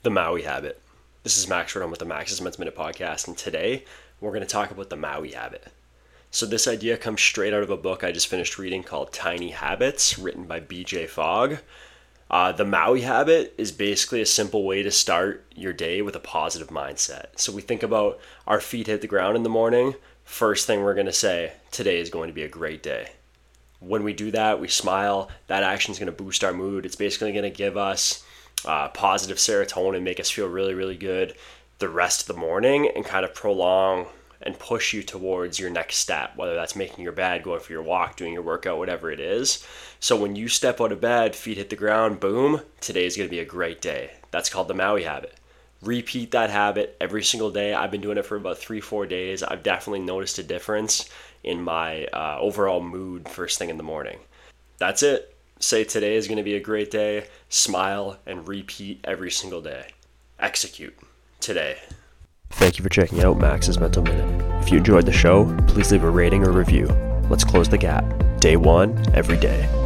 The Maui Habit. This is Max Rodon with the Max's Men's Minute podcast, and today we're going to talk about the Maui Habit. So this idea comes straight out of a book I just finished reading called Tiny Habits, written by BJ Fogg. The Maui Habit is basically a simple way to start your day with a positive mindset. So we think about our feet hit the ground in the morning. First thing we're going to say, today is going to be a great day. When we do that, we smile. That action is going to boost our mood. It's basically going to give us positive serotonin, make us feel really, really good the rest of the morning and kind of prolong and push you towards your next step, whether that's making your bed, going for your walk, doing your workout, whatever it is. So when you step out of bed, feet hit the ground, boom, today's going to be a great day. That's called the Maui Habit. Repeat that habit every single day. I've been doing it for about 3-4 days. I've definitely noticed a difference in my overall mood first thing in the morning. That's it. Say today is going to be a great day, smile, and repeat every single day. Execute today. Thank you for checking out Max's Mental Minute. If you enjoyed the show, please leave a rating or review. Let's close the gap. Day one, every day.